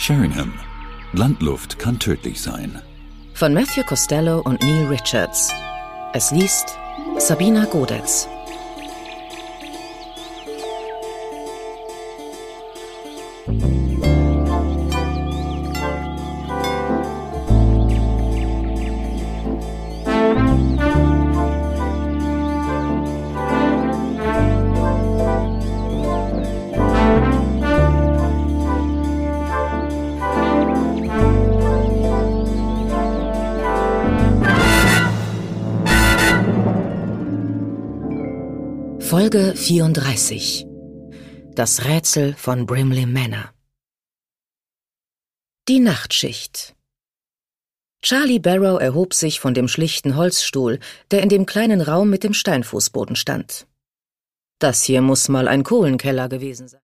Sheringham. Landluft kann tödlich sein. Von Matthew Costello und Neil Richards. Es liest Sabina Godetz. Folge 34. Das Rätsel von Brimley Manor. Die Nachtschicht. Charlie Barrow erhob sich von dem schlichten Holzstuhl, der in dem kleinen Raum mit dem Steinfußboden stand. Das hier muss mal ein Kohlenkeller gewesen sein.